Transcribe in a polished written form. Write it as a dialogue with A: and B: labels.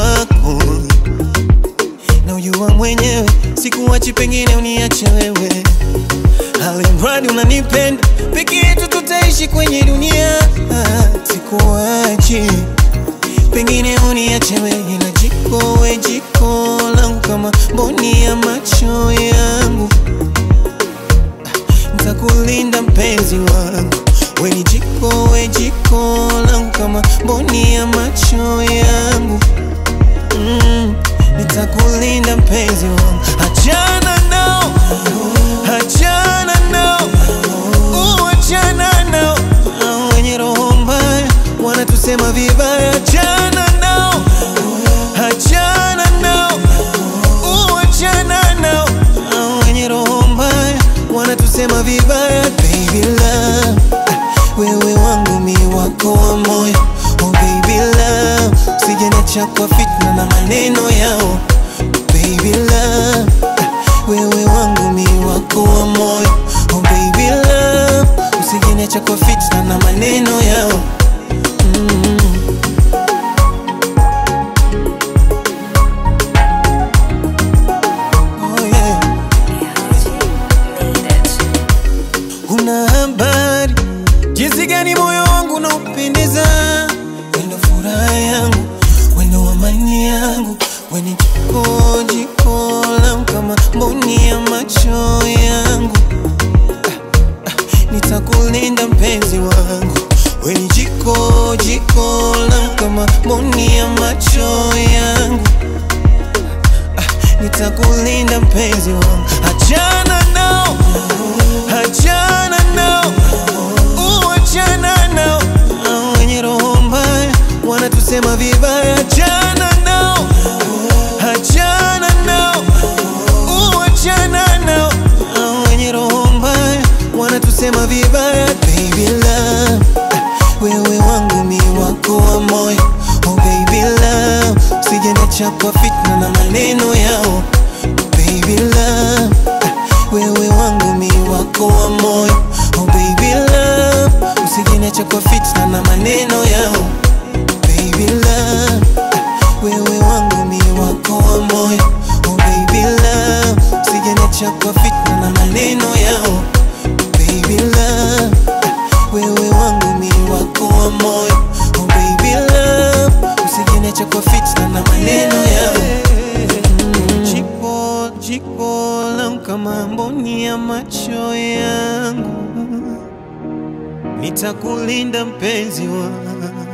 A: wako, na ujua mwenyewe sikuachi, pengine uniache wewe. Alimradi unanipenda, peke yetu tutaishi kwenye dunia. Sikuachi, pengine uniache wewe. Ila jiko we jiko langu, kama mboni ya macho yangu, nitakulinda mpenzi wangu. We ni jiko we jiko langu, kama mboni ya macho yangu, nitakulinda mpenzi wangu. Achana nao, achana nao, achana nao, wenye roho mbaya wanatusema vibaya. Achana nao, achana nao, achana nao, wenye roho mbaya wanatusema vibaya. Baby love, wewe wangu mi wako wa moyo. Oh baby love, usijeniacha kwa fitna na maneno yao. Baby love, wewe wangu mi wako wa moyo. Oh baby love, usijeniacha kwa fitna na maneno yao. Oh yeah. Una habari jinsi gani moyo wangu unaupendeza? Wendo furaha yangu, wendo amani yangu, weni jiko jiko langu, kama mboni ya macho yangu. Nitakulinda mpenzi wangu. Weni jiko jiko langu, kama mboni ya macho yangu. Nitakulinda mpenzi wangu. Achana nao, achana nao, achana nao, wenye roho mbaya wanatusema vibaya. Achana nao, achana nao, achana nao, wenye roho mbaya wanatusema vibaya. Baby love, wewe wangu mi wako wa moyo. Oh baby love, usijeniacha kwa fitna na maneno yao. Baby love, wewe wangu mi wako wa moyo. Oh baby love, usijeniacha kwa fitna na maneno yao. Baby love, wewe wangu mi wako wa moyo. Oh baby love, usijeniacha kwa fitna na maneno yao. Baby love, wewe wangu mi wako wa moyo. Oh baby love, usijeniacha kwa fitna na maneno yao. Jiko jiko langu, kama mboni ya macho yangu, nitakulinda mpenzi wangu.